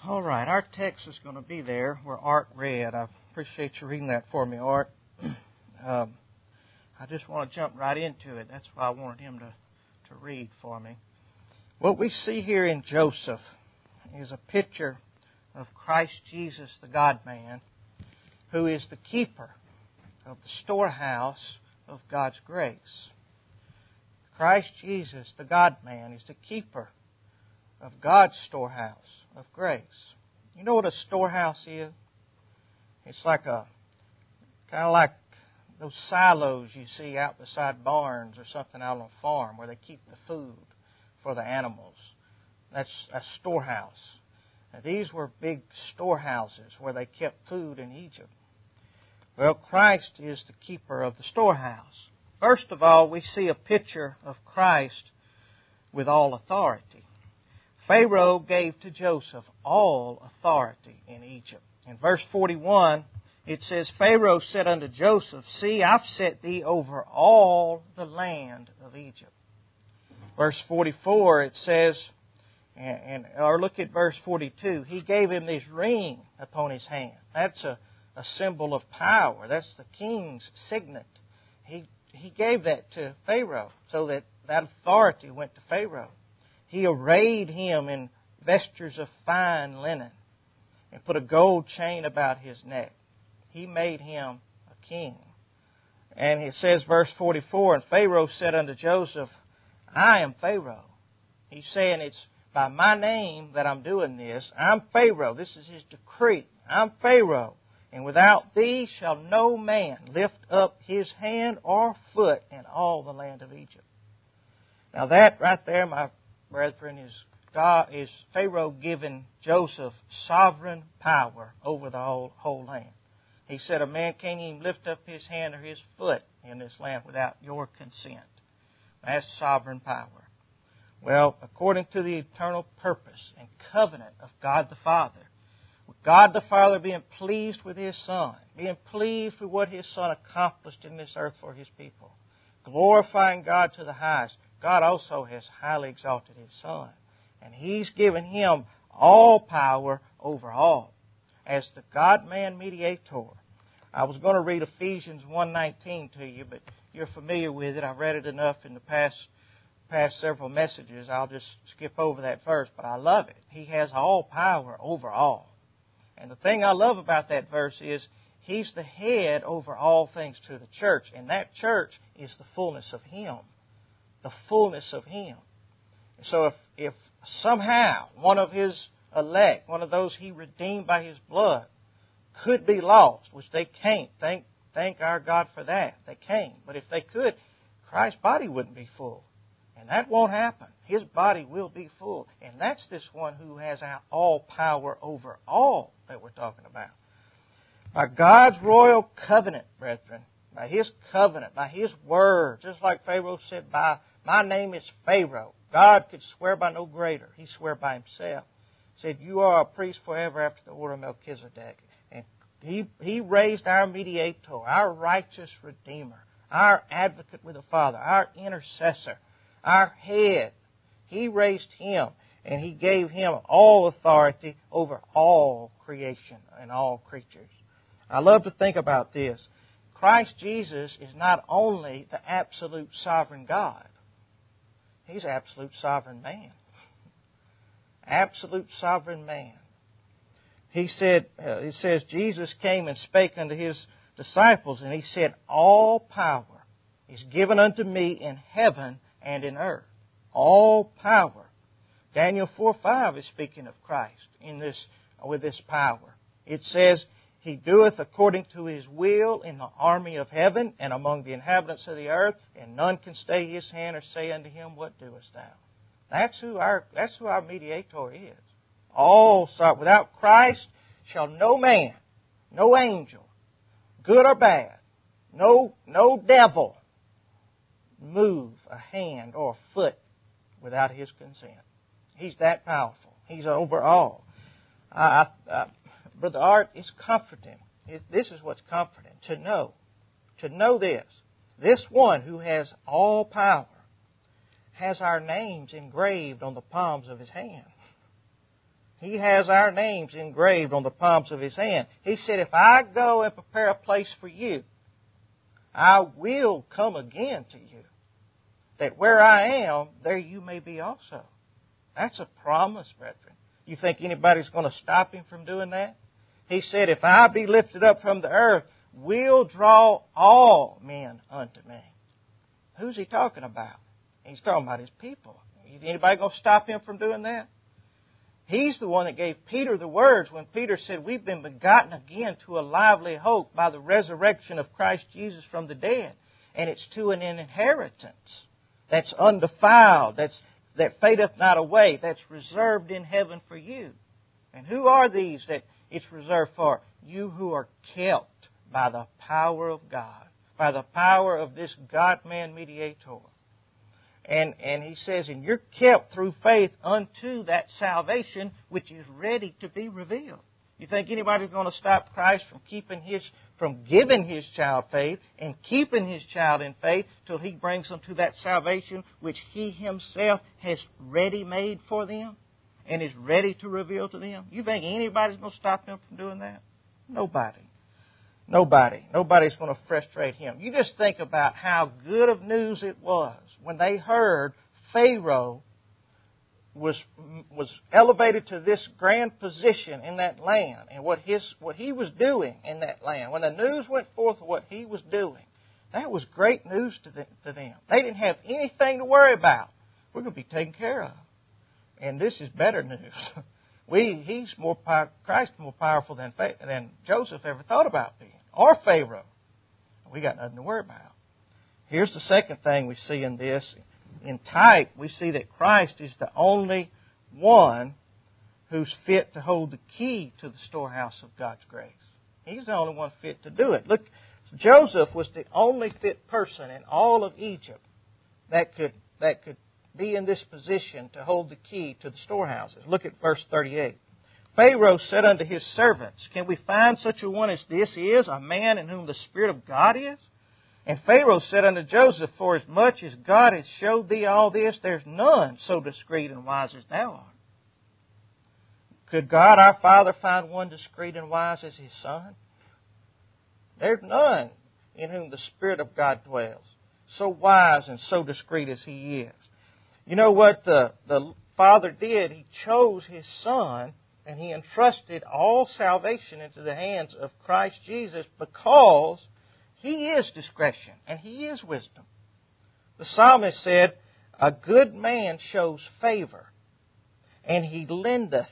All right, our text is going to be there where Art read. I appreciate you reading that for me, Art. I just want to jump right into it. That's why I wanted him to read for me. What we see here in Joseph is a picture of Christ Jesus, the God-man, who is the keeper of the storehouse of God's grace. Christ Jesus, the God-man, is the keeper of God's storehouse of grace. You know what a storehouse is? It's like kind of like those silos you see out beside barns or something out on a farm where they keep the food for the animals. That's a storehouse. Now, these were big storehouses where they kept food in Egypt. Well, Christ is the keeper of the storehouse. First of all, we see a picture of Christ with all authority. Pharaoh gave to Joseph all authority in Egypt. In verse 41, it says, Pharaoh said unto Joseph, See, I've set thee over all the land of Egypt. Verse 44, it says, or look at verse 42, he gave him this ring upon his hand. That's a symbol of power. That's the king's signet. He gave that to Pharaoh so that authority went to Pharaoh. He arrayed him in vestures of fine linen and put a gold chain about his neck. He made him a king. And it says, verse 44, And Pharaoh said unto Joseph, I am Pharaoh. He's saying it's by my name that I'm doing this. I'm Pharaoh. This is his decree. I'm Pharaoh. And without thee shall no man lift up his hand or foot in all the land of Egypt. Now that right there, my brethren, is Pharaoh giving Joseph sovereign power over the whole land. He said a man can't even lift up his hand or his foot in this land without your consent. That's sovereign power. Well, according to the eternal purpose and covenant of God the Father, with God the Father being pleased with His Son, being pleased with what His Son accomplished in this earth for His people, glorifying God to the highest, God also has highly exalted His Son. And He's given Him all power over all. As the God-man mediator. I was going to read Ephesians 1:19 to you, but you're familiar with it. I've read it enough in the past several messages. I'll just skip over that verse, but I love it. He has all power over all. And the thing I love about that verse is He's the head over all things to the church, and that church is the fullness of Him. The fullness of Him. So if somehow one of His elect, one of those He redeemed by His blood, could be lost, which they can't. Thank our God for that. They can't. But if they could, Christ's body wouldn't be full. And that won't happen. His body will be full. And that's this one who has all power over all that we're talking about. By God's royal covenant, brethren, by His covenant, by His word, just like Pharaoh said, by my name is Pharaoh. God could swear by no greater. He swore by Himself. He said, you are a priest forever after the order of Melchizedek. And He raised our mediator, our righteous Redeemer, our advocate with the Father, our intercessor, our head. He raised Him, and He gave Him all authority over all creation and all creatures. I love to think about this. Christ Jesus is not only the absolute sovereign God, He's absolute sovereign man. Absolute sovereign man. He said, it says, Jesus came and spake unto His disciples, and He said, all power is given unto me in heaven and in earth. All power. Daniel 4:5 is speaking of Christ with this power. It says, He doeth according to His will in the army of heaven and among the inhabitants of the earth, and none can stay His hand or say unto Him, What doest thou? That's who our mediator is. Without Christ shall no man, no angel, good or bad, no devil move a hand or a foot without His consent. He's that powerful. He's over all. Brother Art, it's comforting. This is what's comforting, to know this. This one who has all power has our names engraved on the palms of His hand. He has our names engraved on the palms of His hand. He said, if I go and prepare a place for you, I will come again to you, that where I am, there you may be also. That's a promise, brethren. You think anybody's going to stop Him from doing that? He said, if I be lifted up from the earth, will draw all men unto me. Who's He talking about? He's talking about His people. Is anybody going to stop Him from doing that? He's the one that gave Peter the words when Peter said, we've been begotten again to a lively hope by the resurrection of Christ Jesus from the dead. And it's to an inheritance that's undefiled, that fadeth not away, that's reserved in heaven for you. And who are these that it's reserved for? You who are kept by the power of God, by the power of this God-man mediator. And he says, and you're kept through faith unto that salvation which is ready to be revealed. You think anybody's going to stop Christ from giving His child faith and keeping His child in faith till He brings them to that salvation which He Himself has ready made for them and is ready to reveal to them? You think anybody's going to stop Him from doing that? Nobody. Nobody's going to frustrate Him. You just think about how good of news it was when they heard Pharaoh was elevated to this grand position in that land and what he was doing in that land. When the news went forth of what he was doing, that was great news to them. They didn't have anything to worry about. We're going to be taken care of. And this is better news. Christ's more powerful than Joseph ever thought about being, or Pharaoh. We got nothing to worry about. Here's the second thing we see in this. In type, we see that Christ is the only one who's fit to hold the key to the storehouse of God's grace. He's the only one fit to do it. Look, Joseph was the only fit person in all of Egypt that could be in this position to hold the key to the storehouses. Look at verse 38. Pharaoh said unto his servants, can we find such a one as this is, a man in whom the Spirit of God is? And Pharaoh said unto Joseph, for as much as God has showed thee all this, there's none so discreet and wise as thou art. Could God our Father find one discreet and wise as His Son? There's none in whom the Spirit of God dwells, so wise and so discreet as He is. You know what the Father did? He chose His Son, and He entrusted all salvation into the hands of Christ Jesus because He is discretion and He is wisdom. The psalmist said, a good man shows favor, and he lendeth.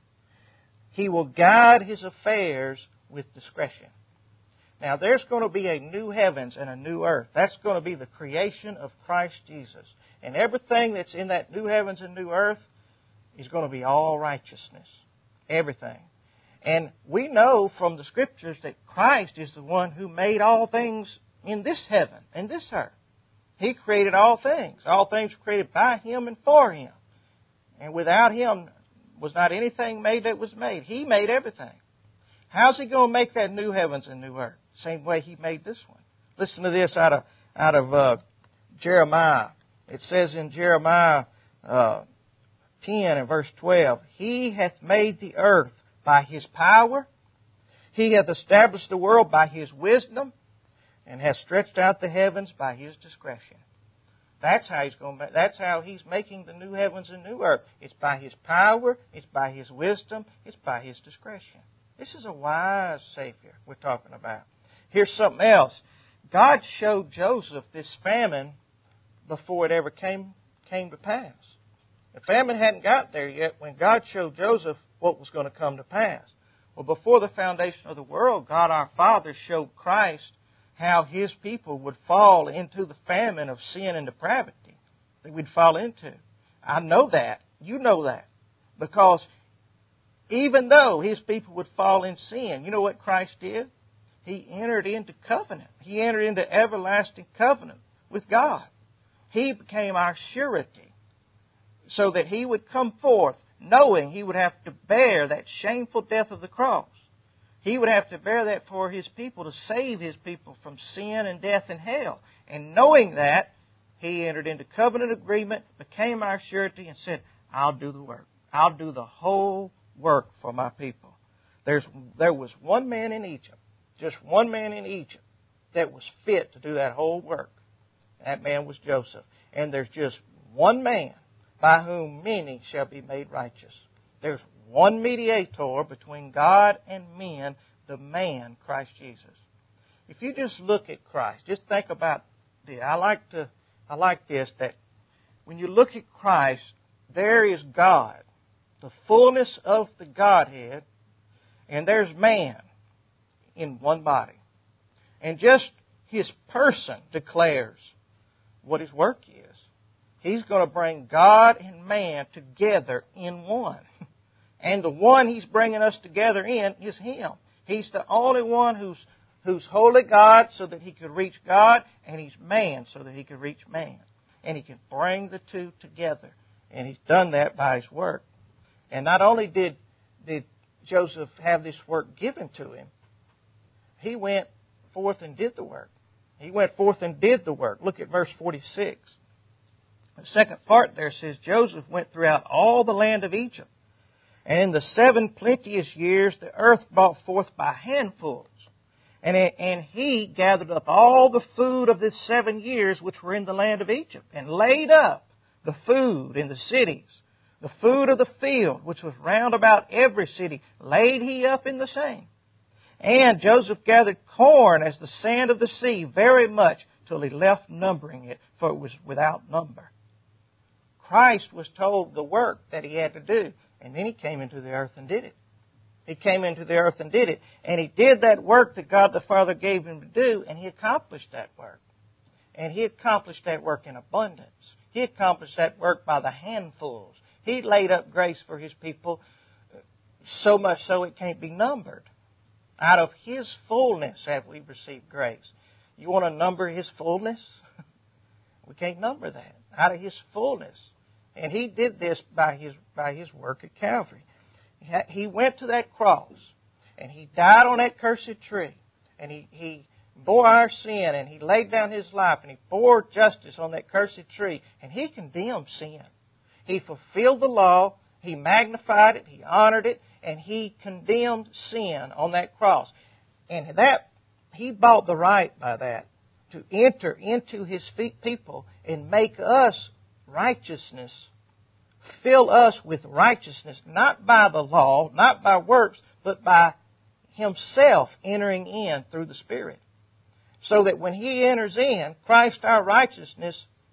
He will guide his affairs with discretion. Now, there's going to be a new heavens and a new earth. That's going to be the creation of Christ Jesus. And everything that's in that new heavens and new earth is going to be all righteousness. Everything. And we know from the Scriptures that Christ is the one who made all things in this heaven and this earth. He created all things. All things were created by Him and for Him. And without Him was not anything made that was made. He made everything. How's He going to make that new heavens and new earth? Same way He made this one. Listen to this out of Jeremiah. It says in Jeremiah 10 and verse 12, He hath made the earth by His power. He hath established the world by His wisdom, and hath stretched out the heavens by His discretion. That's how He's making the new heavens and new earth. It's by His power, it's by His wisdom, it's by His discretion. This is a wise Savior we're talking about. Here's something else. God showed Joseph this famine before it ever came to pass. The famine hadn't got there yet when God showed Joseph what was going to come to pass. Well, before the foundation of the world, God our Father showed Christ how His people would fall into the famine of sin and depravity that we'd fall into. I know that. You know that. Because even though His people would fall in sin, you know what Christ did? He entered into covenant. He entered into everlasting covenant with God. He became our surety so that He would come forth knowing He would have to bear that shameful death of the cross. He would have to bear that for His people to save His people from sin and death and hell. And knowing that, He entered into covenant agreement, became our surety, and said, I'll do the work. I'll do the whole work for my people. There was one man in Egypt, just one man in Egypt, that was fit to do that whole work. That man was Joseph. And there's just one man by whom many shall be made righteous. There's one mediator between God and men, the man, Christ Jesus. If you just look at Christ, just think about this. I like this, that when you look at Christ, there is God, the fullness of the Godhead, and there's man in one body. And just His person declares what His work is. He's going to bring God and man together in one. And the one He's bringing us together in is Him. He's the only one who's wholly God so that He could reach God, and He's man so that He could reach man. And He can bring the two together. And He's done that by His work. And not only did Joseph have this work given to him, he went forth and did the work. He went forth and did the work. Look at verse 46. The second part there says, Joseph went throughout all the land of Egypt, and in the 7 plenteous years the earth brought forth by handfuls. And he gathered up all the food of the 7 years which were in the land of Egypt, and laid up the food in the cities. The food of the field, which was round about every city, laid he up in the same. And Joseph gathered corn as the sand of the sea, very much, till he left numbering it, for it was without number. Christ was told the work that He had to do, and then He came into the earth and did it. He came into the earth and did it. And He did that work that God the Father gave Him to do, and He accomplished that work. And He accomplished that work in abundance. He accomplished that work by the handfuls. He laid up grace for His people so much so it can't be numbered. Out of His fullness have we received grace. You want to number His fullness? We can't number that. Out of His fullness. And He did this by His work at Calvary. He went to that cross, and He died on that cursed tree, and He bore our sin, and He laid down His life, and He bore justice on that cursed tree, and He condemned sin. He fulfilled the law, He magnified it, He honored it, and He condemned sin on that cross. And that He bought the right by that to enter into His people and make us righteousness, fill us with righteousness, not by the law, not by works, but by Himself entering in through the Spirit. So that when He enters in, Christ our righteousness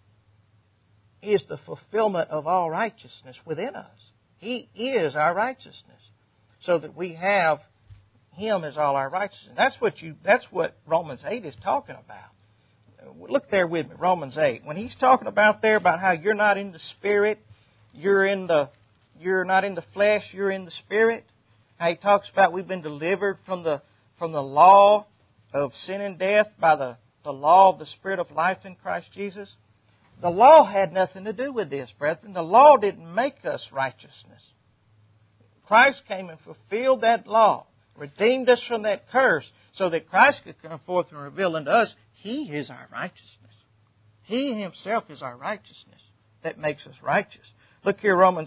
is the fulfillment of all righteousness within us. He is our righteousness. So that we have Him as all our righteousness. That's what Romans 8 is talking about. Look there with me, Romans 8. When he's talking about there about how you're not in the Spirit, you're not in the flesh, you're in the Spirit. How he talks about we've been delivered from the law of sin and death by the law of the Spirit of life in Christ Jesus. The law had nothing to do with this, brethren. The law didn't make us righteousness. Christ came and fulfilled that law, redeemed us from that curse, so that Christ could come forth and reveal unto us, He is our righteousness. He Himself is our righteousness that makes us righteous. Look here, Romans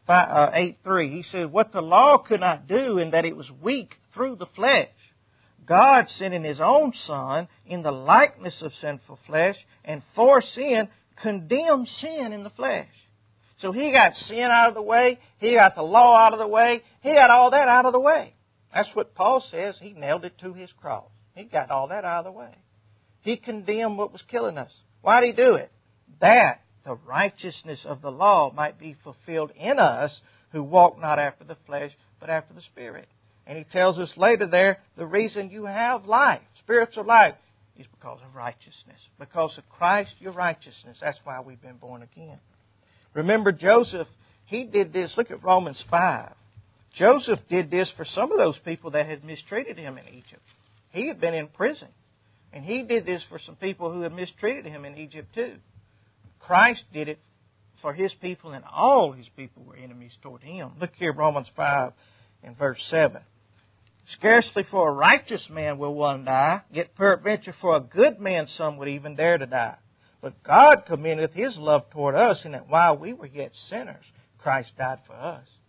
8:3. He said, what the law could not do in that it was weak through the flesh, God sending His own Son in the likeness of sinful flesh, and for sin, condemned sin in the flesh. So He got sin out of the way. He got the law out of the way. He got all that out of the way. That's what Paul says. He nailed it to His cross. He got all that out of the way. He condemned what was killing us. Why did He do it? That the righteousness of the law might be fulfilled in us who walk not after the flesh, but after the Spirit. And he tells us later there, the reason you have life, spiritual life, is because of righteousness. Because of Christ, your righteousness. That's why we've been born again. Remember Joseph, he did this. Look at Romans 5. Joseph did this for some of those people that had mistreated him in Egypt. He had been in prison. And he did this for some people who had mistreated him in Egypt too. Christ did it for His people, and all His people were enemies toward Him. Look here, Romans 5 and verse 7. Scarcely for a righteous man will one die, yet peradventure for a good man some would even dare to die. But God commendeth His love toward us, in that while we were yet sinners, Christ died for us.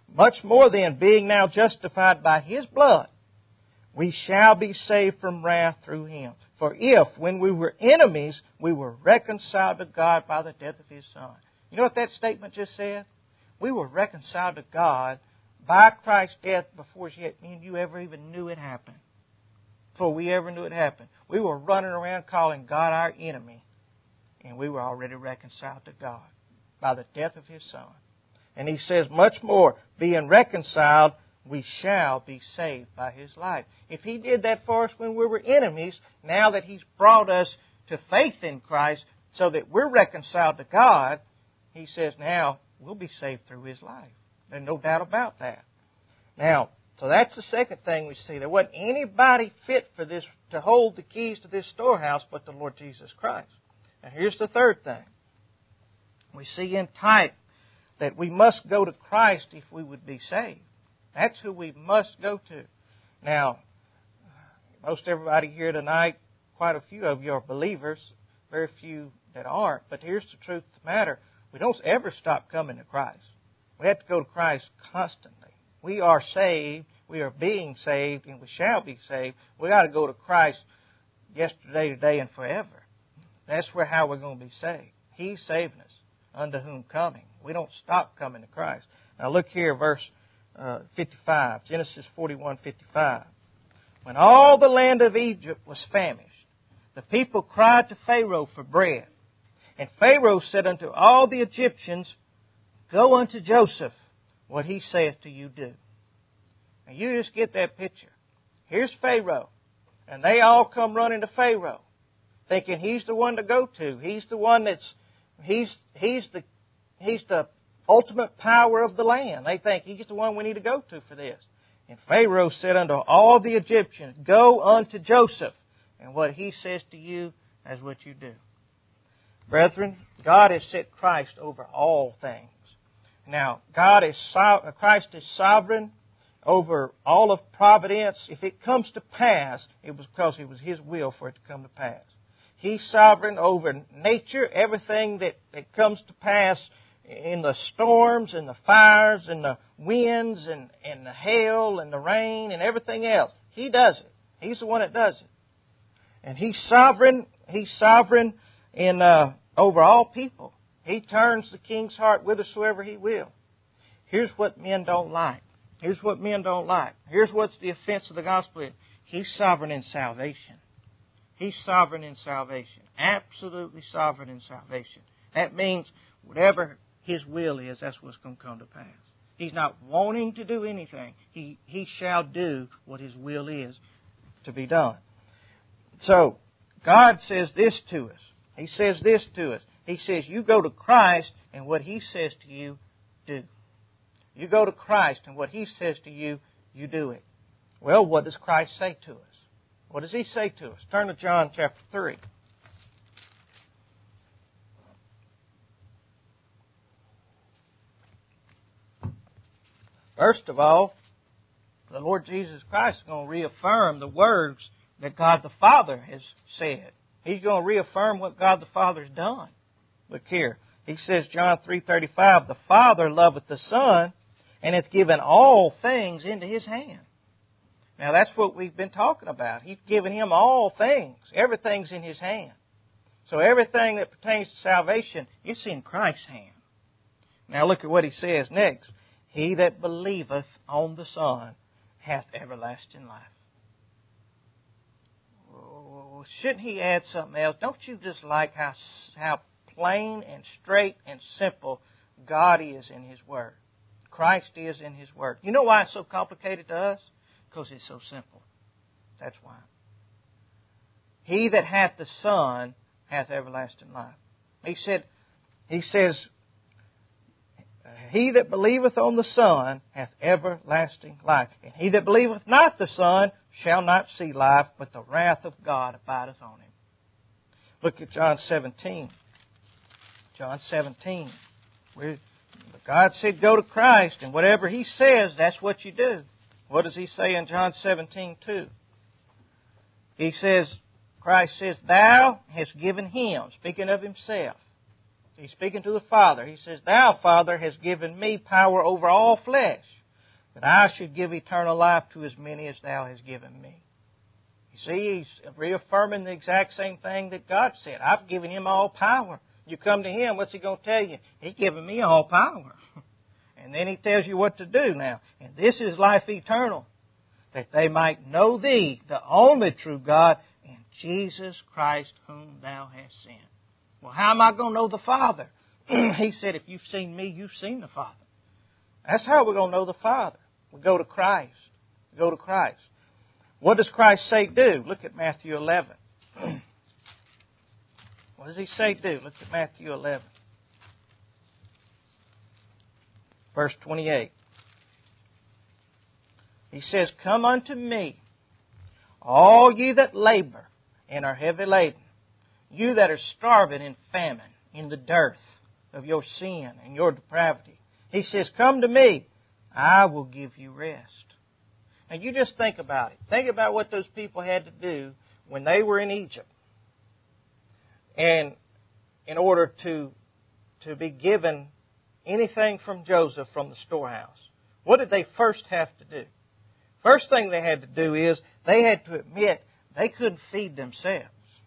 Much more then, being now justified by His blood, we shall be saved from wrath through Him. For if, when we were enemies, we were reconciled to God by the death of His Son. You know what that statement just said? We were reconciled to God by Christ's death before yet me and you ever even knew it happened. Before we ever knew it happened. We were running around calling God our enemy. And we were already reconciled to God by the death of His Son. And He says much more, being reconciled, we shall be saved by His life. If He did that for us when we were enemies, now that He's brought us to faith in Christ so that we're reconciled to God, He says now we'll be saved through His life. There's no doubt about that. Now, so that's the second thing we see. There wasn't anybody fit for this to hold the keys to this storehouse but the Lord Jesus Christ. Now here's the third thing. We see in type that we must go to Christ if we would be saved. That's who we must go to. Now, most everybody here tonight, quite a few of you are believers, very few that aren't. But here's the truth of the matter. We don't ever stop coming to Christ. We have to go to Christ constantly. We are saved, we are being saved, and we shall be saved. We got to go to Christ yesterday, today, and forever. That's how we're going to be saved. He's saving us, unto whom coming. We don't stop coming to Christ. Now look here, verse 55, Genesis 41:55. When all the land of Egypt was famished, the people cried to Pharaoh for bread. And Pharaoh said unto all the Egyptians, Go unto Joseph, what he saith to you do. And you just get that picture. Here's Pharaoh, and they all come running to Pharaoh, thinking he's the one to go to. He's the one he's the ultimate power of the land. They think he's the one we need to go to for this. And Pharaoh said unto all the Egyptians, Go unto Joseph, and what he says to you, that's what you do. Brethren, God has set Christ over all things. Now, Christ is sovereign over all of providence. If it comes to pass, it was because it was His will for it to come to pass. He's sovereign over nature, everything that comes to pass in the storms and the fires and the winds and the hail and the rain and everything else. He does it. He's the one that does it. And He's sovereign. He's sovereign over all people. He turns the king's heart whithersoever He will. Here's what men don't like. Here's what men don't like. Here's what's the offense of the gospel is. He's sovereign in salvation. He's sovereign in salvation. Absolutely sovereign in salvation. That means whatever His will is, that's what's going to come to pass. He's not wanting to do anything. He shall do what His will is to be done. So, God says this to us. He says this to us. He says, you go to Christ, and what He says to you, do. You go to Christ, and what He says to you, you do it. Well, what does Christ say to us? What does He say to us? Turn to John chapter 3. First of all, the Lord Jesus Christ is going to reaffirm the words that God the Father has said. He's going to reaffirm what God the Father has done. Look here. He says, John 3:35, The Father loveth the Son, and hath given all things into His hand. Now that's what we've been talking about. He's given Him all things. Everything's in His hand. So everything that pertains to salvation, it's in Christ's hand. Now look at what He says next. He that believeth on the Son hath everlasting life. Oh, shouldn't He add something else? Don't you just like how plain and straight and simple God is in His Word? Christ is in His Word. You know why it's so complicated to us? Because it's so simple. That's why. He that hath the Son hath everlasting life. He says, He that believeth on the Son hath everlasting life. And he that believeth not the Son shall not see life, but the wrath of God abideth on him. Look at John 17. John 17. God said, go to Christ, and whatever He says, that's what you do. What does He say in John 17:2? He says, Christ says, Thou hast given Him, speaking of Himself. He's speaking to the Father. He says, Thou, Father, hast given me power over all flesh. that I should give eternal life to as many as thou hast given me. You see, he's reaffirming the exact same thing that God said. I've given him all power. You come to him, what's he going to tell you? He's given me all power. And then he tells you what to do now. And this is life eternal, that they might know thee, the only true God, and Jesus Christ whom thou hast sent. Well, how am I going to know the Father? He said, if you've seen me, you've seen the Father. That's how we're going to know the Father. We go to Christ. We go to Christ. What does Christ say do? Look at Matthew 11. What does he say do? Look at Matthew 11. Verse 28. He says, Come unto me, all ye that labor and are heavy laden, you that are starving in famine, in the dearth of your sin and your depravity. He says, Come to me, I will give you rest. And you just think about it. Think about what those people had to do when they were in Egypt. And in order to be given anything from Joseph from the storehouse, what did they first have to do? First thing they had to do is they had to admit they couldn't feed themselves.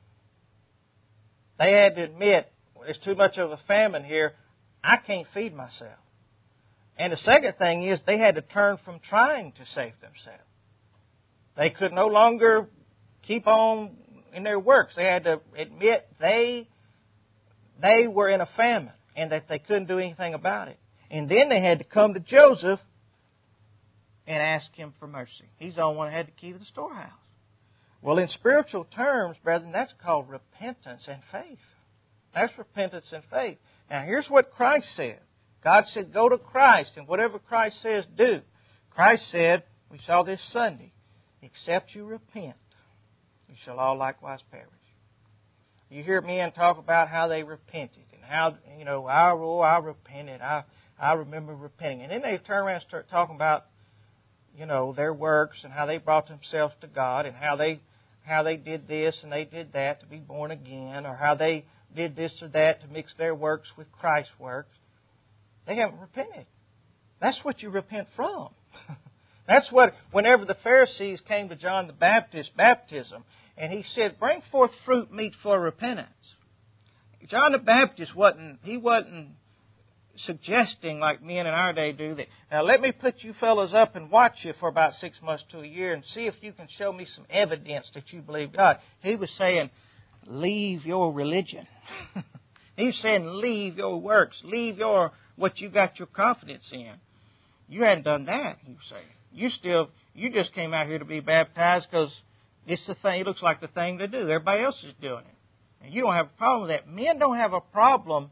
They had to admit, there's too much of a famine here, I can't feed myself. And the second thing is they had to turn from trying to save themselves. They could no longer keep on in their works. They had to admit they were in a famine and that they couldn't do anything about it. And then they had to come to Joseph and ask him for mercy. He's the only one who had the key to the storehouse. Well, in spiritual terms, brethren, that's called repentance and faith. That's repentance and faith. Now, here's what Christ said. God said, go to Christ, and whatever Christ says, do. Christ said, we saw this Sunday, except you repent, you shall all likewise perish. You hear men talk about how they repented, and how, I repented, I remember repenting. And then they turn around and start talking about, their works and how they brought themselves to God, and how they did this and they did that to be born again, or how they did this or that to mix their works with Christ's works. They haven't repented. That's what you repent from. That's what, whenever the Pharisees came to John the Baptist's baptism, and he said, bring forth fruit meet for repentance. John the Baptist wasn't suggesting like men in our day do that, now let me put you fellows up and watch you for about 6 months to a year and see if you can show me some evidence that you believe God. He was saying, leave your religion. He was saying, leave your works, leave what you got your confidence in. You hadn't done that, he was saying. You just came out here to be baptized because it's the thing, it looks like the thing to do. Everybody else is doing it. And you don't have a problem with that. Men don't have a problem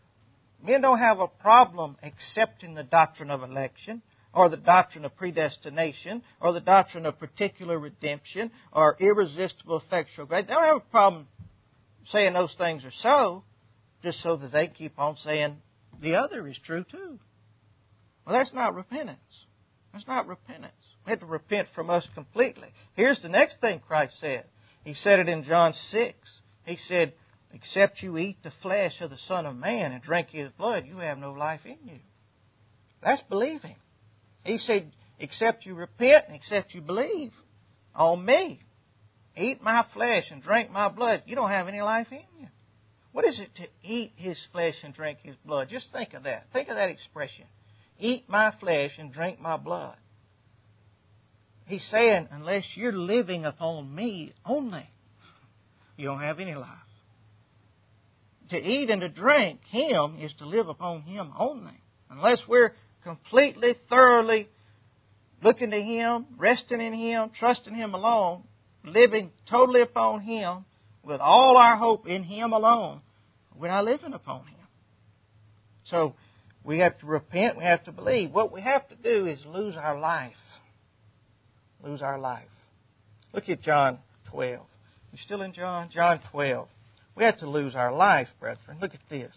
accepting the doctrine of election, or the doctrine of predestination, or the doctrine of particular redemption, or irresistible effectual grace. They don't have a problem saying those things are so, just so that they keep on saying the other is true too. Well, that's not repentance. That's not repentance. We have to repent from us completely. Here's the next thing Christ said. He said it in John 6. He said, except you eat the flesh of the Son of Man and drink His blood, you have no life in you. That's believing. He said, except you repent and except you believe on me, eat my flesh and drink my blood, you don't have any life in you. What is it to eat His flesh and drink His blood? Just think of that. Think of that expression. Eat my flesh and drink my blood. He's saying, unless you're living upon me only, you don't have any life. To eat and to drink Him is to live upon Him only. Unless we're completely, thoroughly looking to Him, resting in Him, trusting Him alone, living totally upon Him, with all our hope in Him alone, we're not living upon Him. So we have to repent, we have to believe. What we have to do is lose our life. Lose our life. Look at John 12. You still in John? John 12. We have to lose our life, brethren. Look at this.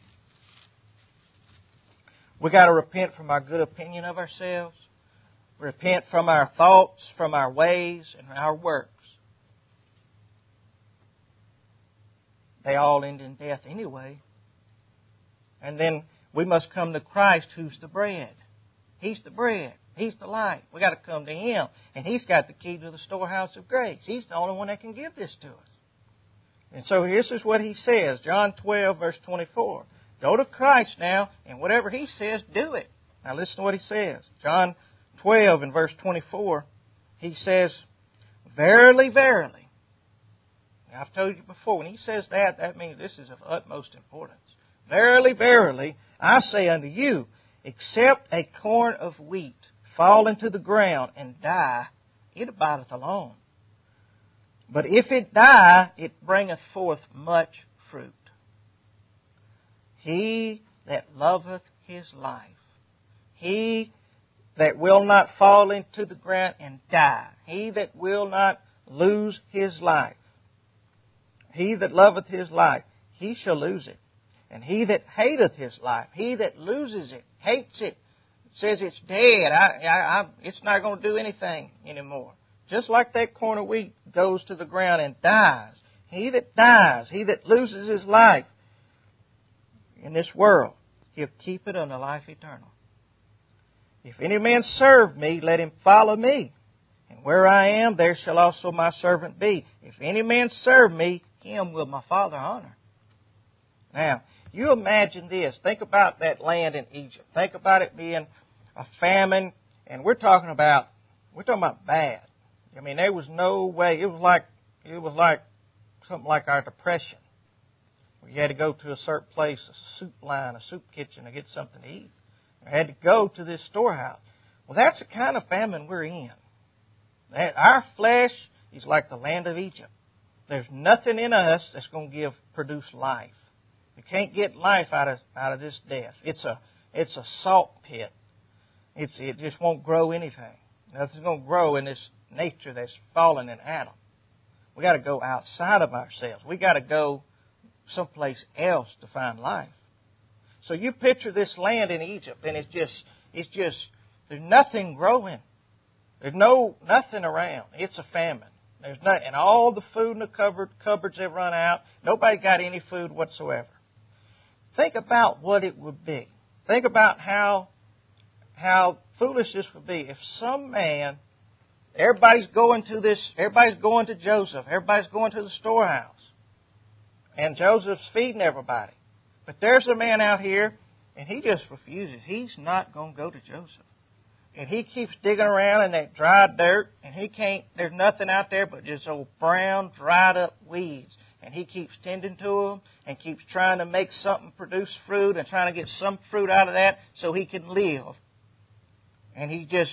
We've got to repent from our good opinion of ourselves. Repent from our thoughts, from our ways, and our works. They all end in death anyway. And then we must come to Christ, who's the bread. He's the bread. He's the light. We got to come to Him. And He's got the key to the storehouse of grace. He's the only one that can give this to us. And so this is what He says, John 12, verse 24. Go to Christ now, and whatever He says, do it. Now listen to what He says. John 12 and verse 24, He says, verily, verily. Now I've told you before, when He says that, that means this is of utmost importance. Verily, verily, I say unto you, except a corn of wheat fall into the ground and die, it abideth alone. But if it die, it bringeth forth much fruit. He that loveth his life, he that will not fall into the ground and die, he that will not lose his life, he that loveth his life, he shall lose it. And he that hateth his life, he that loses it, hates it, says it's dead, it's not going to do anything anymore. Just like that corn of wheat goes to the ground and dies. He that dies, he that loses his life in this world, he'll keep it unto life eternal. If any man serve me, let him follow me. And where I am, there shall also my servant be. If any man serve me, him will my Father honor. Now, you imagine this. Think about that land in Egypt. Think about it being a famine, and we're talking about bad. I mean, there was no way. It was like something like our depression, where you had to go to a certain place, a soup line, a soup kitchen, to get something to eat. You had to go to this storehouse. Well, that's the kind of famine we're in. Our flesh is like the land of Egypt. There's nothing in us that's going to produce life. You can't get life out of this death. It's a salt pit. It just won't grow anything. Nothing's going to grow in this nature that's fallen in Adam. We got to go outside of ourselves. We got to go someplace else to find life. So you picture this land in Egypt, and it's just there's nothing growing. There's nothing around. It's a famine. There's nothing, and all the food in the cupboards have run out. Nobody got any food whatsoever. Think about what it would be. Think about how foolish this would be if some man, everybody's going to Joseph, everybody's going to the storehouse, and Joseph's feeding everybody. But there's a man out here, and he just refuses. He's not going to go to Joseph. And he keeps digging around in that dry dirt, and there's nothing out there but just old brown, dried up weeds. And he keeps tending to them and keeps trying to make something produce fruit and trying to get some fruit out of that so he can live. And he just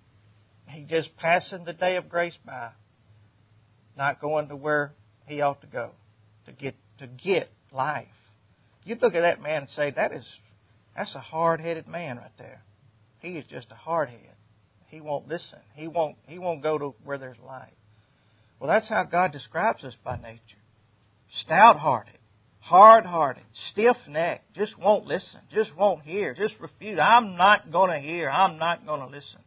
passing the day of grace by, not going to where he ought to go to get life. You'd look at that man and say, that's a hard-headed man right there. He is just a hardhead. He won't listen. He won't go to where there's life. Well, that's how God describes us by nature. Stout-hearted, hard-hearted, stiff-necked, just won't listen, just won't hear, just refuse. I'm not going to hear. I'm not going to listen.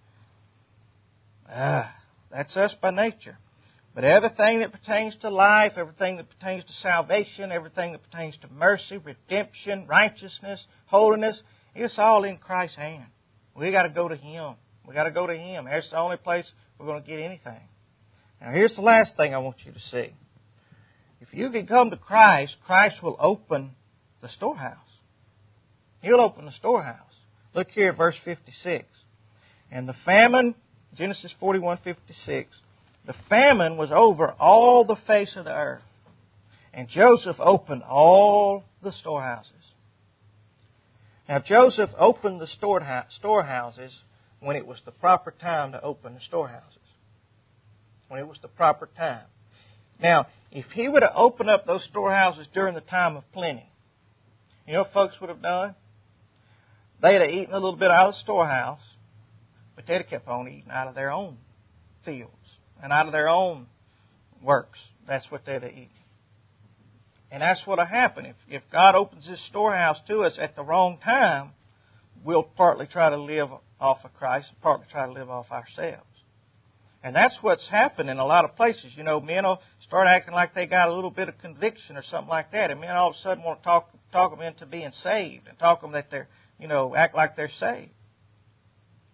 That's us by nature. But everything that pertains to life, everything that pertains to salvation, everything that pertains to mercy, redemption, righteousness, holiness, it's all in Christ's hand. We got to go to Him. We got to go to Him. That's the only place we're going to get anything. Now, here's the last thing I want you to see. If you can come to Christ, Christ will open the storehouse. He'll open the storehouse. Look here at verse 56. And the famine, Genesis 41:56, the famine was over all the face of the earth. And Joseph opened all the storehouses. Now, Joseph opened the storehouses when it was the proper time to open the storehouses. When it was the proper time. Now, if he would have opened up those storehouses during the time of plenty, you know what folks would have done? They'd have eaten a little bit out of the storehouse, but they'd have kept on eating out of their own fields and out of their own works. That's what they'd have eaten. And that's what will happen. If God opens His storehouse to us at the wrong time, we'll partly try to live off of Christ and partly try to live off ourselves. And that's what's happened in a lot of places. You know, men will start acting like they got a little bit of conviction or something like that. And men all of a sudden want to talk them into being saved and talk them that they're, act like they're saved.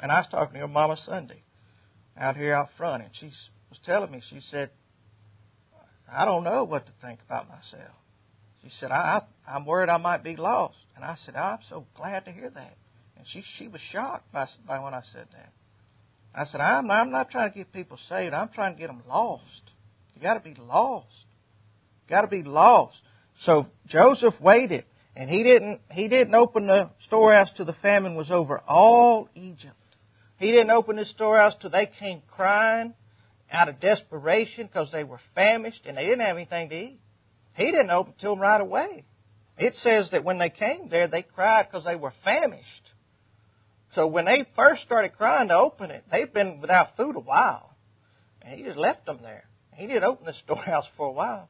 And I was talking to your Mama Sunday out here out front, and she was telling me, she said, I don't know what to think about myself. She said, I'm worried I might be lost. And I said, I'm so glad to hear that. And she was shocked by when I said that. I said, I'm not trying to get people saved. I'm trying to get them lost. You got to be lost. You got to be lost. So Joseph waited, and he didn't open the storehouse till the famine was over all Egypt. He didn't open the storehouse till they came crying out of desperation because they were famished and they didn't have anything to eat. He didn't open till right away. It says that when they came there, they cried because they were famished. So when they first started crying to open it, they'd been without food a while. And he just left them there. He didn't open the storehouse for a while.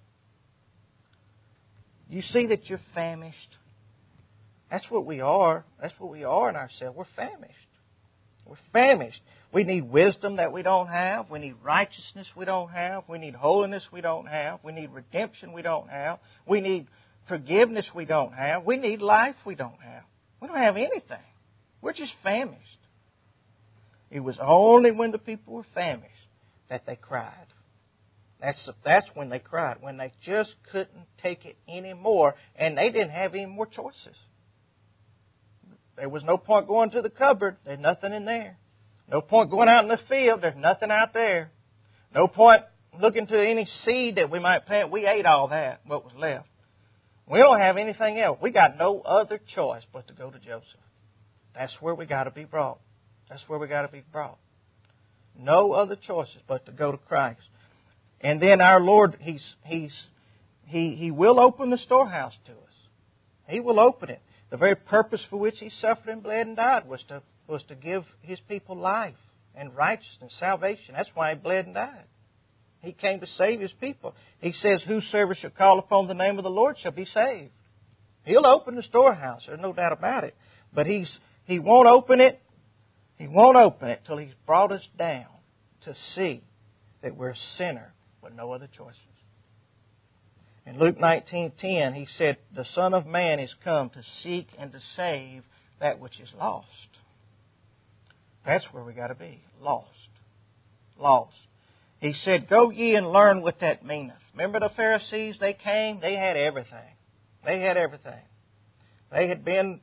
You see that you're famished. That's what we are. That's what we are in ourselves. We're famished. We're famished. We need wisdom that we don't have. We need righteousness we don't have. We need holiness we don't have. We need redemption we don't have. We need forgiveness we don't have. We need life we don't have. We don't have anything. We're just famished. It was only when the people were famished that they cried. That's when they cried, when they just couldn't take it anymore, and they didn't have any more choices. There was no point going to the cupboard. There's nothing in there. No point going out in the field. There's nothing out there. No point looking to any seed that we might plant. We ate all that, what was left. We don't have anything else. We got no other choice but to go to Joseph. That's where we got to be brought. That's where we got to be brought. No other choices but to go to Christ. And then our Lord, He will open the storehouse to us. He will open it. The very purpose for which He suffered and bled and died was to give His people life and righteousness, salvation. That's why He bled and died. He came to save His people. He says, whosoever shall call upon the name of the Lord shall be saved. He'll open the storehouse. There's no doubt about it. But He won't open it. He won't open it till He's brought us down to see that we're a sinner with no other choices. In Luke 19:10, He said, the Son of Man is come to seek and to save that which is lost. That's where we got to be. Lost. Lost. He said, go ye and learn what that meaneth. Remember the Pharisees? They came, they had everything. They had everything. They had been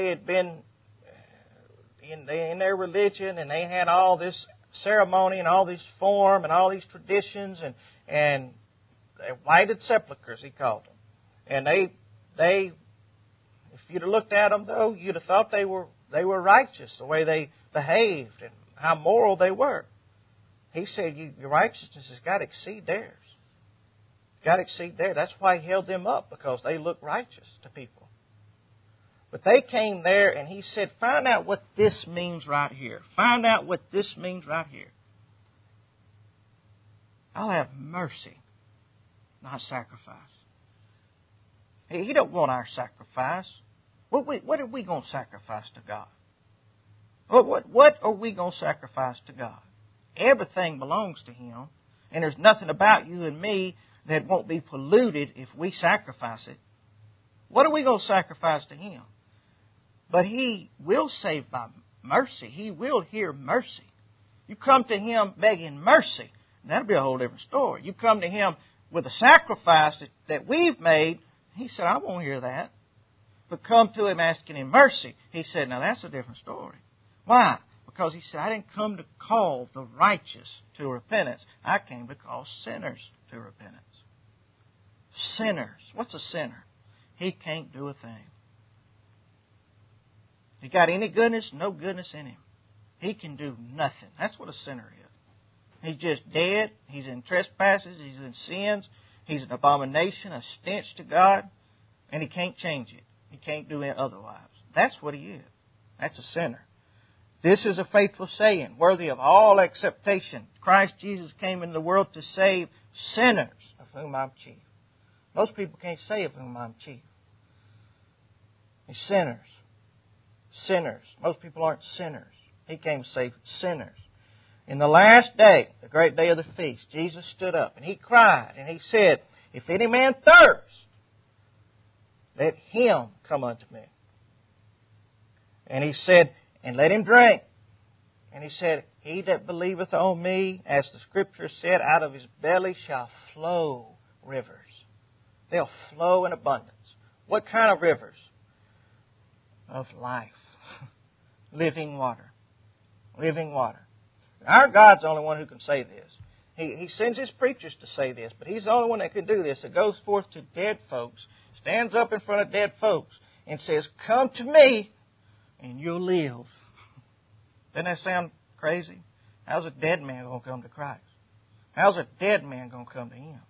in their religion, and they had all this ceremony and all this form and all these traditions, and whited sepulchres, He called them. And they, if you'd have looked at them though, you'd have thought they were righteous, the way they behaved and how moral they were. He said, your righteousness has got to exceed theirs. It's got to exceed theirs. That's why He held them up, because they looked righteous to people. But they came there, and He said, find out what this means right here. Find out what this means right here. I'll have mercy, not sacrifice. He don't want our sacrifice. What are we going to sacrifice to God? What are we going to sacrifice to God? Everything belongs to Him, and there's nothing about you and me that won't be polluted if we sacrifice it. What are we going to sacrifice to Him? But He will save by mercy. He will hear mercy. You come to Him begging mercy, that'll be a whole different story. You come to Him with a sacrifice that we've made, He said, I won't hear that. But come to Him asking Him mercy, He said, now that's a different story. Why? Because He said, I didn't come to call the righteous to repentance. I came to call sinners to repentance. Sinners. What's a sinner? He can't do a thing. He got any goodness? No goodness in him. He can do nothing. That's what a sinner is. He's just dead. He's in trespasses. He's in sins. He's an abomination, a stench to God. And he can't change it. He can't do it otherwise. That's what he is. That's a sinner. This is a faithful saying, worthy of all acceptation. Christ Jesus came into the world to save sinners, of whom I'm chief. Most people can't say of whom I'm chief. He's sinners. Sinners. Most people aren't sinners. He came to save sinners. In the last day, the great day of the feast, Jesus stood up and He cried and He said, if any man thirst, let him come unto me. And He said, and let him drink. And He said, He that believeth on Me, as the Scripture said, out of his belly shall flow rivers. They'll flow in abundance. What kind of rivers? Of life. Living water. Living water. Our God's the only one who can say this. He sends His preachers to say this, but He's the only one that can do this. That goes forth to dead folks, stands up in front of dead folks, and says, "Come to Me, and you'll live." Doesn't that sound crazy? How's a dead man going to come to Christ? How's a dead man going to come to Him?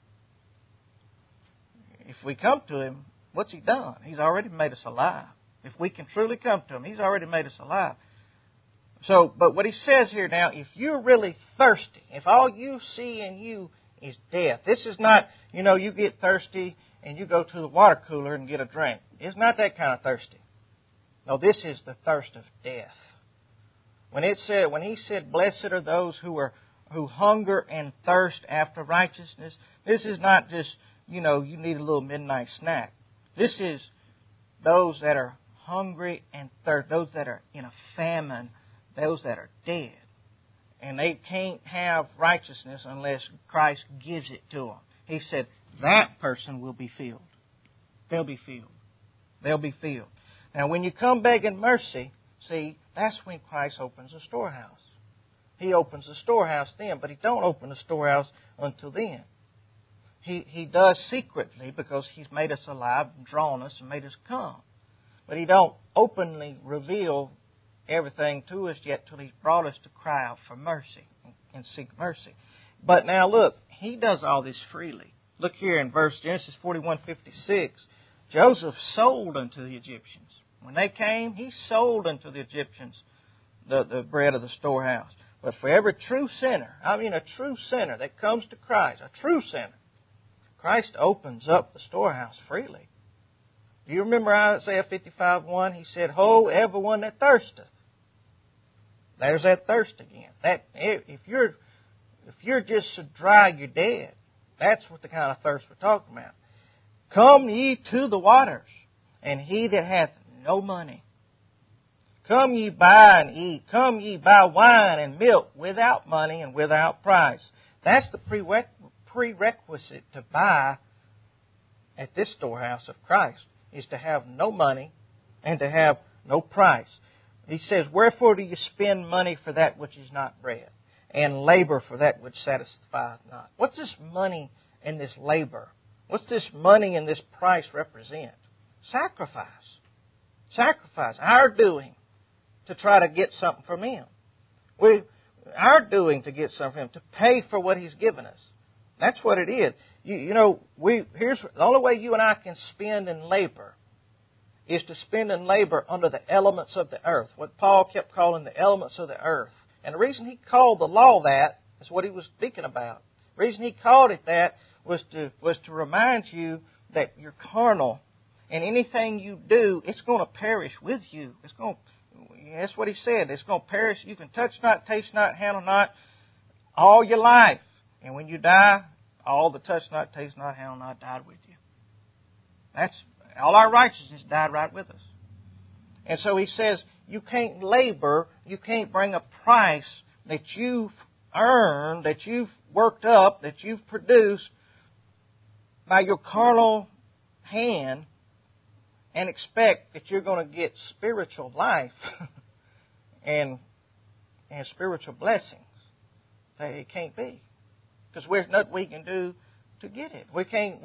If we come to Him, what's He done? He's already made us alive. If we can truly come to Him, He's already made us alive. So, but what He says here now, if you're really thirsty, if all you see in you is death, this is not, you get thirsty and you go to the water cooler and get a drink. It's not that kind of thirsty. No, this is the thirst of death. When He said, "Blessed are those who hunger and thirst after righteousness," this is not just, you need a little midnight snack. This is those that are hungry and thirst, those that are in a famine, those that are dead. And they can't have righteousness unless Christ gives it to them. He said, that person will be filled. They'll be filled. They'll be filled. Now, when you come begging mercy, see, that's when Christ opens the storehouse. He opens the storehouse then, but He don't open the storehouse until then. He does secretly because He's made us alive and drawn us and made us come. But He don't openly reveal everything to us yet till He's brought us to cry out for mercy and seek mercy. But now look, He does all this freely. Look here in Genesis 41:56. Joseph sold unto the Egyptians. When they came, he sold unto the Egyptians the bread of the storehouse. But for every true sinner, a true sinner that comes to Christ, a true sinner, Christ opens up the storehouse freely. Do you remember Isaiah 55:1? He said, "Ho, everyone that thirsteth." There's that thirst again. That if you're just so dry, you're dead. That's what the kind of thirst we're talking about. "Come ye to the waters, and he that hath no money. Come ye buy and eat. Come ye buy wine and milk without money and without price." That's the prerequisite to buy at this storehouse of Christ, is to have no money and to have no price. He says, "Wherefore do you spend money for that which is not bread, and labor for that which satisfieth not?" What's this money and this labor? What's this money and this price represent? Sacrifice. Sacrifice. Our doing to try to get something from Him. Our doing to get something from Him, to pay for what He's given us. That's what it is. Here's the only way you and I can spend and labor is to spend and labor under the elements of the earth, what Paul kept calling the elements of the earth. And the reason he called the law that is what he was thinking about. The reason he called it that was to remind you that you're carnal, and anything you do, it's going to perish with you. That's what he said. It's going to perish. You can touch not, taste not, handle not all your life. And when you die, all the touch not, taste not, handle not died with you. That's all our righteousness died right with us. And so he says, you can't labor, you can't bring a price that you've earned, that you've worked up, that you've produced by your carnal hand and expect that you're going to get spiritual life and spiritual blessings. It can't be. Because there's nothing we can do to get it. We can't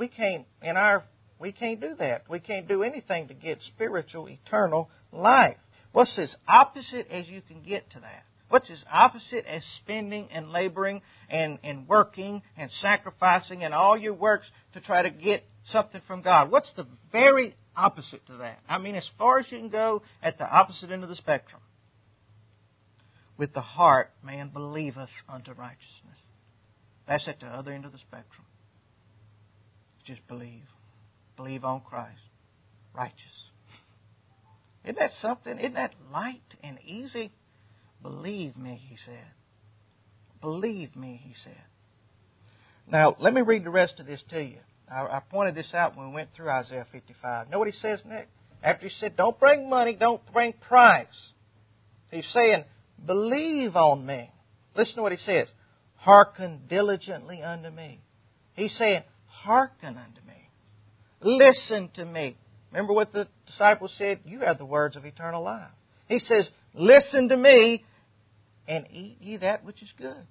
do that. We can't do anything to get spiritual, eternal life. What's as opposite as you can get to that? What's as opposite as spending and laboring and working and sacrificing and all your works to try to get something from God? What's the very opposite to that? As far as you can go at the opposite end of the spectrum. With the heart, man believeth unto righteousness. That's at the other end of the spectrum. Just believe. Believe on Christ. Righteous. Isn't that something? Isn't that light and easy? Believe me, he said. Believe me, he said. Now, let me read the rest of this to you. I pointed this out when we went through Isaiah 55. Know what he says next? After he said, don't bring money, don't bring price. He's saying, Believe on me. Listen to what he says. Hearken diligently unto me. He's saying, hearken unto me. Listen to me. Remember what the disciples said? You have the words of eternal life. He says, listen to me and eat ye that which is good.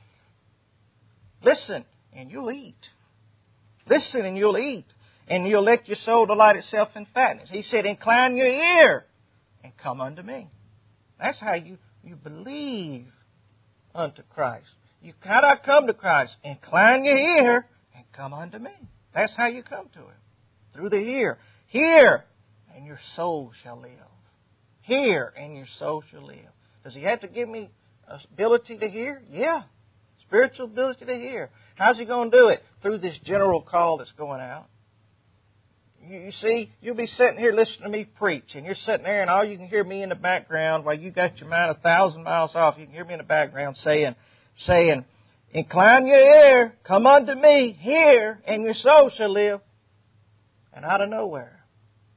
Listen and you'll eat. Listen and you'll eat. And you'll let your soul delight itself in fatness. He said, incline your ear and come unto me. That's how you believe unto Christ. You cannot come to Christ. Incline your ear and come unto me. That's how you come to Him. Through the ear. Hear, and your soul shall live. Hear, and your soul shall live. Does He have to give me an ability to hear? Yeah. Spiritual ability to hear. How's He going to do it? Through this general call that's going out. You see, you'll be sitting here listening to me preach, and you're sitting there, and all you can hear me in the background, while you got your mind 1,000 miles off, you can hear me in the background saying, incline your ear, come unto me, hear, and your soul shall live. And out of nowhere,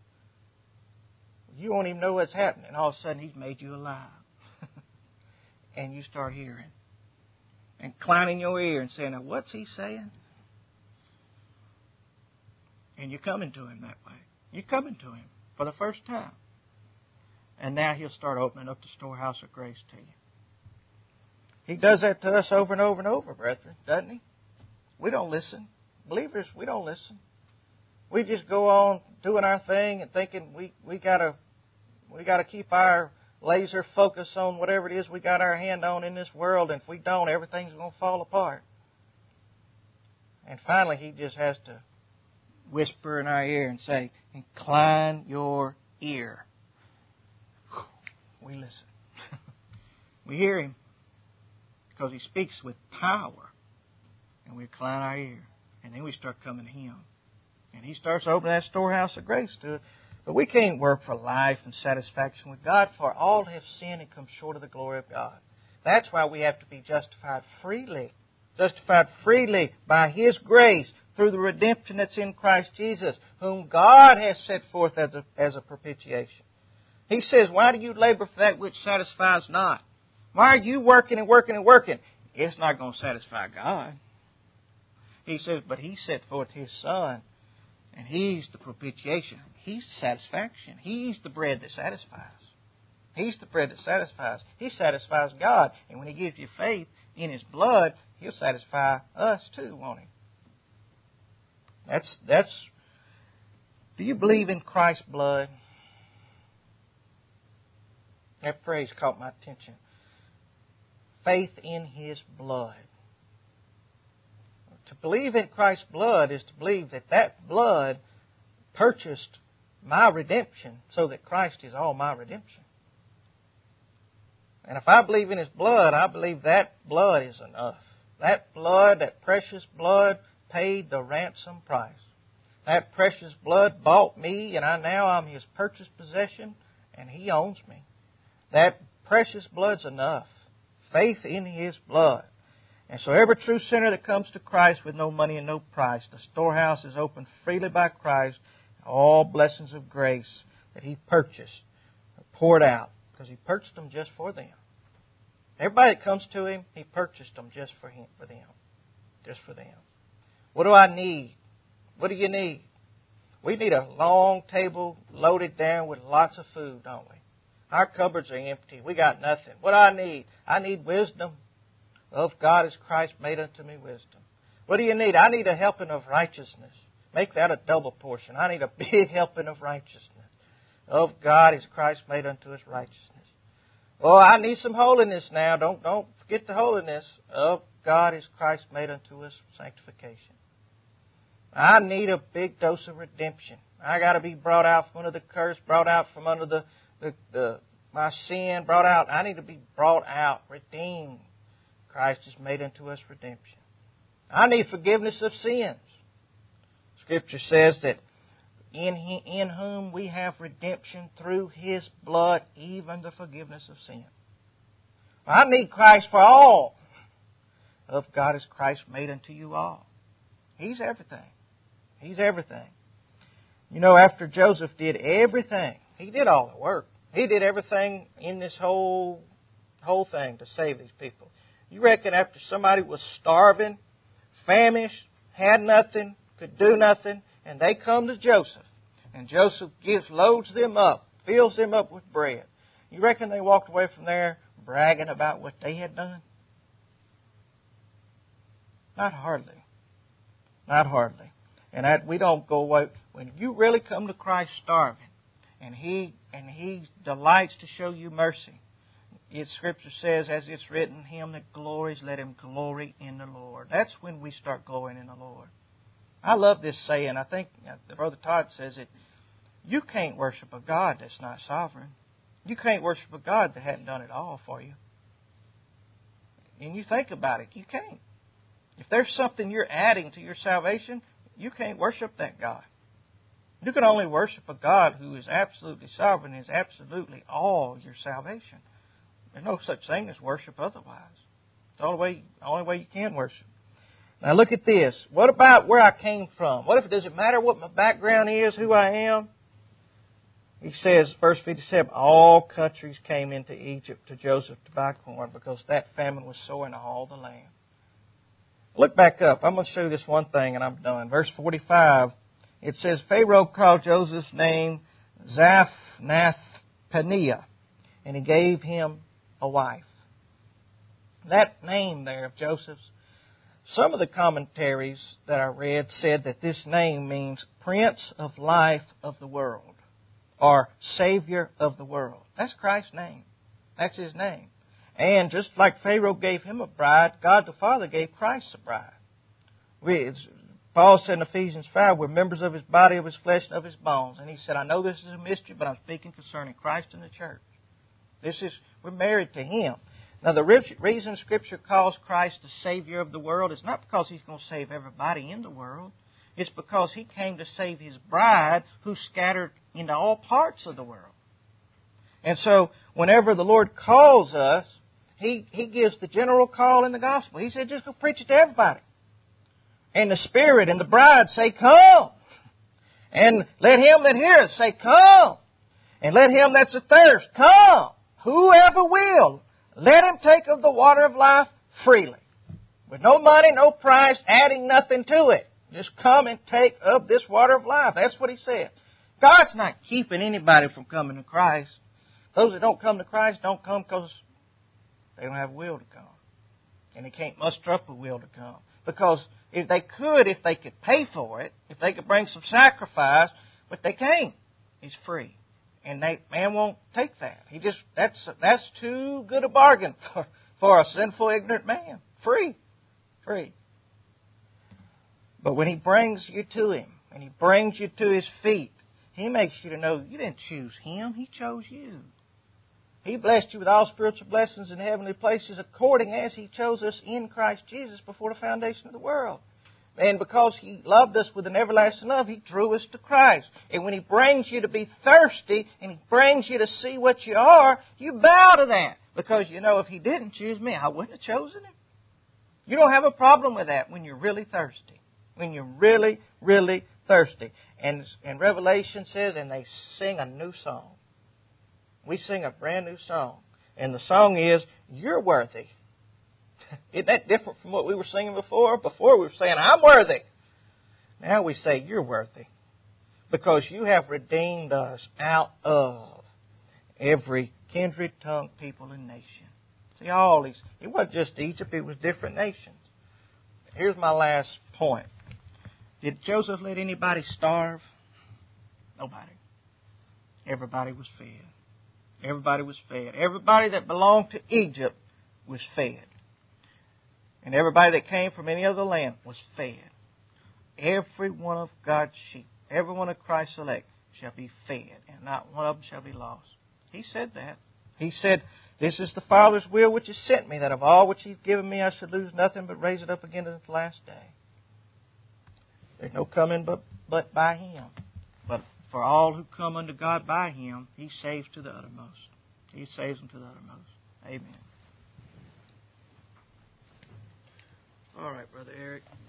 you won't even know what's happening. All of a sudden, He's made you alive. And you start hearing. Inclining your ear and saying, now what's He saying? And you're coming to Him that way. You're coming to Him for the first time. And now He'll start opening up the storehouse of grace to you. He does that to us over and over and over, brethren, doesn't He? We don't listen. Believers, we don't listen. We just go on doing our thing and thinking we gotta keep our laser focus on whatever it is we got our hand on in this world, and if we don't, everything's going to fall apart. And finally, He just has to whisper in our ear and say, incline your ear. We listen. We hear Him because He speaks with power, and we incline our ear, and then we start coming to Him. And He starts opening that storehouse of grace to it. But we can't work for life and satisfaction with God, for all have sinned and come short of the glory of God. That's why we have to be justified freely. Justified freely by His grace through the redemption that's in Christ Jesus, whom God has set forth as a propitiation. He says, why do you labor for that which satisfies not? Why are you working and working and working? It's not going to satisfy God. He says, but He set forth His Son, and He's the propitiation. He's the satisfaction. He's the bread that satisfies. He's the bread that satisfies. He satisfies God. And when He gives you faith in His blood, He'll satisfy us too, won't He? That's. Do you believe in Christ's blood? That phrase caught my attention. Faith in His blood. To believe in Christ's blood is to believe that that blood purchased my redemption so that Christ is all my redemption. And if I believe in His blood, I believe that blood is enough. That blood, that precious blood, paid the ransom price. That precious blood bought me, and I'm His purchased possession, and He owns me. That precious blood's enough. Faith in His blood. And so every true sinner that comes to Christ with no money and no price, the storehouse is opened freely by Christ. All blessings of grace that He purchased are poured out because He purchased them just for them. Everybody that comes to Him, He purchased them just for them. Just for them. What do I need? What do you need? We need a long table loaded down with lots of food, don't we? Our cupboards are empty. We got nothing. What do I need? I need wisdom. Of God is Christ made unto me wisdom. What do you need? I need a helping of righteousness. Make that a double portion. I need a big helping of righteousness. Of God is Christ made unto us righteousness. Oh, I need some holiness now. Don't forget the holiness. Of God is Christ made unto us sanctification. I need a big dose of redemption. I got to be brought out from under the curse, brought out from under my sin, brought out. I need to be brought out, redeemed. Christ has made unto us redemption. I need forgiveness of sins. Scripture says that in whom we have redemption through His blood, even the forgiveness of sin. I need Christ for all. Of God is Christ made unto you all. He's everything. He's everything. You know, after Joseph did everything, he did all the work. He did everything in this whole whole thing to save these people. You reckon after somebody was starving, famished, had nothing, could do nothing, and they come to Joseph, and Joseph loads them up, fills them up with bread. You reckon they walked away from there bragging about what they had done? Not hardly. Not hardly. And we don't go away. When you really come to Christ starving, and He delights to show you mercy, Scripture says, as it's written, him that glories, let him glory in the Lord. That's when we start glorying in the Lord. I love this saying. I think Brother Todd says it. You can't worship a God that's not sovereign. You can't worship a God that hadn't done it all for you. And you think about it, you can't. If there's something you're adding to your salvation, you can't worship that God. You can only worship a God who is absolutely sovereign and is absolutely all your salvation. There's no such thing as worship otherwise. It's the only way you can worship. Now look at this. What about where I came from? What if it doesn't matter what my background is, who I am? He says, verse 57, all countries came into Egypt to Joseph to buy corn because that famine was sore in all the land. Look back up. I'm going to show you this one thing and I'm done. Verse 45, it says, Pharaoh called Joseph's name Zaphnath-Paneah, and he gave him a wife. That name there of Joseph's, some of the commentaries that I read said that this name means Prince of Life of the World, or Savior of the world. That's Christ's name. That's His name. And just like Pharaoh gave him a bride, God the Father gave Christ a bride. Paul said in Ephesians 5, we're members of His body, of His flesh, and of His bones. And he said, I know this is a mystery, but I'm speaking concerning Christ and the church. We're married to Him. Now, the reason Scripture calls Christ the Savior of the world is not because He's going to save everybody in the world. It's because He came to save His bride who's scattered into all parts of the world. And so, whenever the Lord calls us, He gives the general call in the gospel. He said, just go preach it to everybody. And the Spirit and the bride say, come. And let him that heareth say, come. And let him that's athirst, come. Whoever will, let him take of the water of life freely. With no money, no price, adding nothing to it. Just come and take of this water of life. That's what He said. God's not keeping anybody from coming to Christ. Those that don't come to Christ don't come because they don't have a will to come. And they can't muster up a will to come. Because if they could pay for it, if they could bring some sacrifice, but they can't. It's free. And man won't take that. That's too good a bargain for a sinful, ignorant man. Free. But when He brings you to Him, and He brings you to His feet, He makes you to know you didn't choose Him, He chose you. He blessed you with all spiritual blessings in heavenly places according as He chose us in Christ Jesus before the foundation of the world. And because He loved us with an everlasting love, He drew us to Christ. And when He brings you to be thirsty and He brings you to see what you are, you bow to that. Because you know, if He didn't choose me, I wouldn't have chosen Him. You don't have a problem with that when you're really thirsty. When you're really, really thirsty. And Revelation says, and they sing a new song. We sing a brand new song. And the song is, you're worthy. Isn't that different from what we were singing before? Before we were saying, I'm worthy. Now we say, you're worthy. Because you have redeemed us out of every kindred, tongue, people, and nation. See, all these, it wasn't just Egypt, it was different nations. Here's my last point. Did Joseph let anybody starve? Nobody. Everybody was fed. Everybody was fed. Everybody that belonged to Egypt was fed. And everybody that came from any other land was fed. Every one of God's sheep, every one of Christ's elect shall be fed, and not one of them shall be lost. He said that. He said, this is the Father's will which has sent me, that of all which He's given me I should lose nothing but raise it up again at the last day. There's no coming but by Him. But for all who come unto God by Him, He saves to the uttermost. He saves them to the uttermost. Amen. All right, Brother Eric.